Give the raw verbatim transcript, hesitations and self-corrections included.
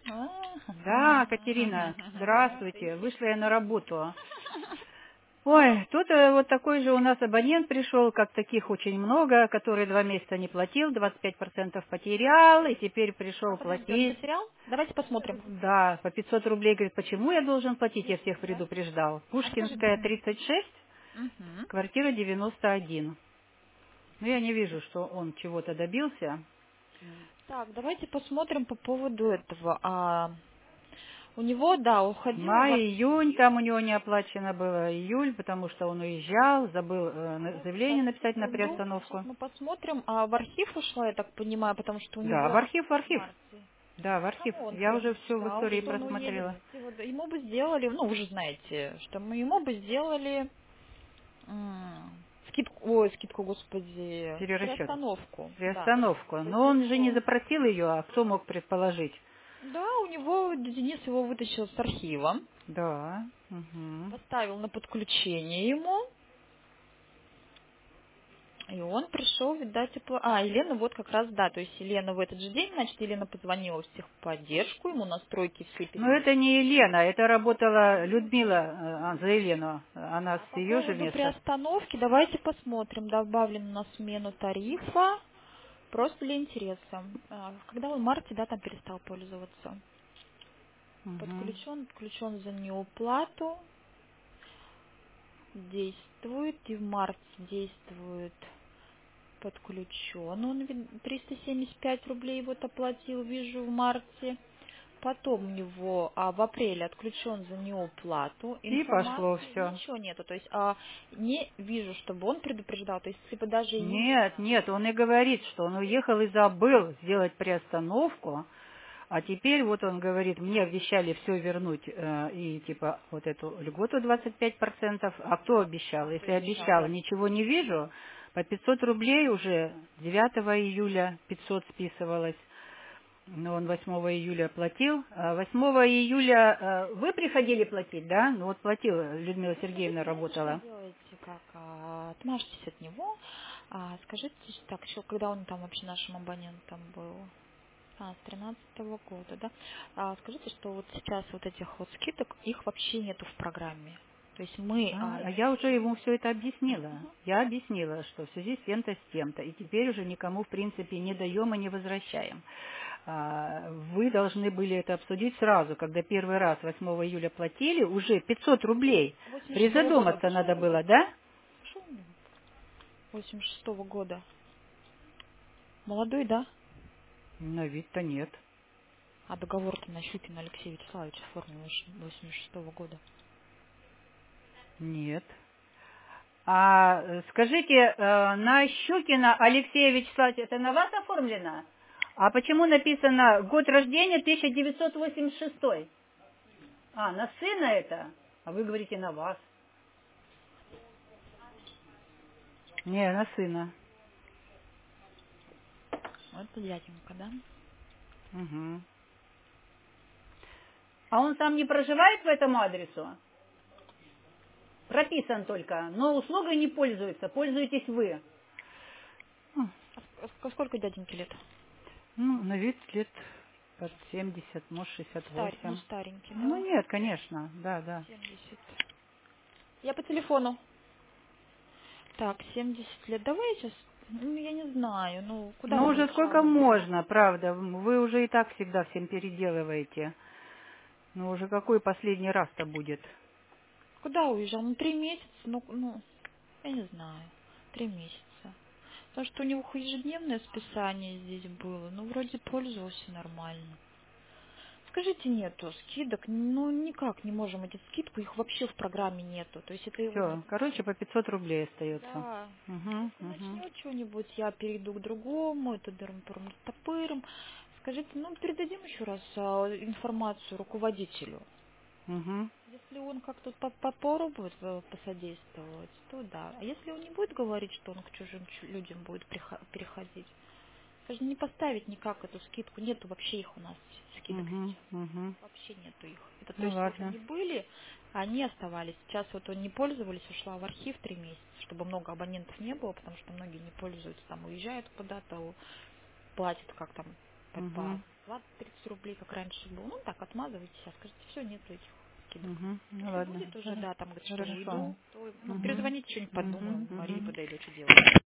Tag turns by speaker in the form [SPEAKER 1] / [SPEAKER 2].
[SPEAKER 1] Да, Катерина, здравствуйте. Вышла я на работу. Ой, тут э, вот такой же у нас абонент пришел, как таких очень много, который два месяца не платил, двадцать пять процентов потерял, и теперь пришел
[SPEAKER 2] А подождите, он
[SPEAKER 1] платить.
[SPEAKER 2] потерял? Давайте посмотрим.
[SPEAKER 1] Да, по пятьсот рублей, говорит, почему я должен платить, я всех
[SPEAKER 2] Да.
[SPEAKER 1] предупреждал.
[SPEAKER 2] А скажите.
[SPEAKER 1] Пушкинская, тридцать шесть,
[SPEAKER 2] Угу.
[SPEAKER 1] квартира девяносто один. Но я не вижу, что он чего-то добился.
[SPEAKER 2] Так, давайте посмотрим по поводу этого. А, у него, да, уходил в
[SPEAKER 1] Май, июнь,
[SPEAKER 2] архив.
[SPEAKER 1] там у него не оплачено было, июль, потому что он уезжал, забыл э, на-
[SPEAKER 2] Сейчас,
[SPEAKER 1] заявление написать на
[SPEAKER 2] секунду. Сейчас
[SPEAKER 1] приостановку.
[SPEAKER 2] мы посмотрим. А в архив ушла, я так понимаю, потому что у
[SPEAKER 1] Да, в
[SPEAKER 2] него
[SPEAKER 1] архив, в
[SPEAKER 2] в
[SPEAKER 1] архив.
[SPEAKER 2] марте.
[SPEAKER 1] Да, в архив.
[SPEAKER 2] Кому он
[SPEAKER 1] Я уже все в
[SPEAKER 2] предупреждал,
[SPEAKER 1] истории
[SPEAKER 2] что ну
[SPEAKER 1] просмотрела.
[SPEAKER 2] если вот ему бы сделали, ну вы же знаете, что мы ему бы сделали м, скидку, ой, скидку, господи,
[SPEAKER 1] Перерасчет.
[SPEAKER 2] приостановку, да.
[SPEAKER 1] Приостановку.
[SPEAKER 2] То
[SPEAKER 1] Но
[SPEAKER 2] есть у
[SPEAKER 1] он же не
[SPEAKER 2] него,
[SPEAKER 1] запросил ее, а кто мог предположить?
[SPEAKER 2] да, у него Денис его вытащил с архива,
[SPEAKER 1] Да. Угу.
[SPEAKER 2] поставил на подключение ему, и он пришел, видать, опла- а, Елена вот как раз, да, то есть Елена в этот же день, значит, Елена позвонила в техподдержку, ему настройки все
[SPEAKER 1] Но
[SPEAKER 2] перевели.
[SPEAKER 1] это не Елена, это работала Людмила э, а, за Елену. Она
[SPEAKER 2] А
[SPEAKER 1] с
[SPEAKER 2] по
[SPEAKER 1] ее же
[SPEAKER 2] поводу
[SPEAKER 1] места.
[SPEAKER 2] приостановки, давайте посмотрим, добавлено на смену тарифа, просто для интереса. А, Когда он в марте, да, там перестал пользоваться.
[SPEAKER 1] Угу.
[SPEAKER 2] Подключен, подключен за неуплату, действует, и в марте действует подключен. Он ви- триста семьдесят пять рублей вот оплатил, вижу, в марте. Потом у него а, в апреле отключен за неуплату.
[SPEAKER 1] И пошло
[SPEAKER 2] Информации
[SPEAKER 1] все.
[SPEAKER 2] ничего нету. То есть а, не вижу, чтобы он предупреждал. То есть если бы даже
[SPEAKER 1] Нет,
[SPEAKER 2] Елена...
[SPEAKER 1] нет, он и говорит, что он уехал и забыл сделать приостановку, а теперь вот он говорит, мне обещали все вернуть э, и типа вот эту льготу двадцать пять процентов, а кто обещал?
[SPEAKER 2] А кто
[SPEAKER 1] Если
[SPEAKER 2] обещал,
[SPEAKER 1] обещал,
[SPEAKER 2] да.
[SPEAKER 1] ничего не вижу, по пятьсот рублей уже девятого июля пятьсот списывалось, но он восьмого июля платил. А восьмого июля э, вы приходили платить, да? Ну вот платила, Людмила Сергеевна
[SPEAKER 2] Скажите, знаете, что
[SPEAKER 1] работала.
[SPEAKER 2] делаете, как а, отмажьтесь от него, а, скажите, так, еще когда он там вообще нашим абонентом был, а, с тринадцатого года, да, а, скажите, что вот сейчас вот этих вот скидок, их вообще нету в программе. То есть мы,
[SPEAKER 1] А,
[SPEAKER 2] а,
[SPEAKER 1] а я уже ему все это объяснила.
[SPEAKER 2] Мгм.
[SPEAKER 1] Я объяснила, что в связи с тем-то, с тем-то. И теперь уже никому, в принципе, не даем и не возвращаем. А, Вы должны были это обсудить сразу, когда первый раз восьмого июля платили, уже пятьсот рублей.
[SPEAKER 2] восемьдесят шестого года
[SPEAKER 1] Призадуматься надо
[SPEAKER 2] пошел.
[SPEAKER 1] было, да?
[SPEAKER 2] Пошел у него. восемьдесят шестого года. Молодой, да?
[SPEAKER 1] На вид-то нет.
[SPEAKER 2] А договор-то на Щукина Алексея Вячеславовича оформлен восемьдесят шестого года.
[SPEAKER 1] Нет. А э, скажите, э, на Щукина Алексея Вячеславовича, это на вас оформлено? А почему написано год рождения тысяча девятьсот восемьдесят шестой? А, на сына это? А вы говорите на вас. Не, на сына.
[SPEAKER 2] Вот дяденька, да?
[SPEAKER 1] Угу. А он сам не проживает по этому адресу? Прописан только, но услугой не пользуется. Пользуетесь вы. М,
[SPEAKER 2] А ск- сколько дяденьке лет?
[SPEAKER 1] Ну, на вид лет под семьдесят, может, шестьдесят
[SPEAKER 2] Старь, ну
[SPEAKER 1] восемь.
[SPEAKER 2] старенький,
[SPEAKER 1] Ну,
[SPEAKER 2] да?
[SPEAKER 1] нет, конечно, да, да.
[SPEAKER 2] семьдесят. Я по телефону. Так, семьдесят лет. Давай я сейчас, ну я не знаю, ну куда
[SPEAKER 1] Ну,
[SPEAKER 2] он
[SPEAKER 1] уже
[SPEAKER 2] уезжал?
[SPEAKER 1] сколько можно, правда. Вы уже и так всегда всем переделываете. Ну, уже какой последний раз-то будет?
[SPEAKER 2] Куда уезжал? Ну три месяца, ну, ну, я не знаю, три месяца. Потому что у него хоть ежедневное списание здесь было, ну вроде пользовался нормально. Скажите, нету скидок, ну никак не можем эти скидку, их вообще в программе нету. То есть это вот,
[SPEAKER 1] Все, короче, по пятьсот рублей остается.
[SPEAKER 2] да,
[SPEAKER 1] Угу,
[SPEAKER 2] если
[SPEAKER 1] угу.
[SPEAKER 2] начнет что-нибудь, я перейду к другому, это дырм-пырм топыром. Скажите, ну передадим еще раз а, информацию руководителю.
[SPEAKER 1] Угу.
[SPEAKER 2] Если он как-то по- попробует э, посодействовать, то да. А если он не будет говорить, что он к чужим чу- людям будет приха- переходить, скажем, не поставить никак эту скидку, нету вообще их у нас скидок
[SPEAKER 1] Угу,
[SPEAKER 2] сейчас.
[SPEAKER 1] угу.
[SPEAKER 2] Вообще нету их. Это то
[SPEAKER 1] Ну
[SPEAKER 2] есть вот
[SPEAKER 1] ладно.
[SPEAKER 2] они были, а они оставались. Сейчас вот они пользовались, ушла в архив три месяца, чтобы много абонентов не было, потому что многие не пользуются, там уезжают куда-то, у- платят как там по, по
[SPEAKER 1] Угу,
[SPEAKER 2] двадцать-тридцать рублей, как раньше было. Ну, так, отмазывайтесь, а скажите, все, нету этих скидок.
[SPEAKER 1] Угу. Ну
[SPEAKER 2] Если
[SPEAKER 1] ладно.
[SPEAKER 2] будет уже, да, там, говорит, что
[SPEAKER 1] Хорошо.
[SPEAKER 2] уйду, то, ну,
[SPEAKER 1] Угу.
[SPEAKER 2] перезвоните, что-нибудь подумаем.
[SPEAKER 1] Угу.
[SPEAKER 2] Марии
[SPEAKER 1] Угу.
[SPEAKER 2] подойдет, что делать.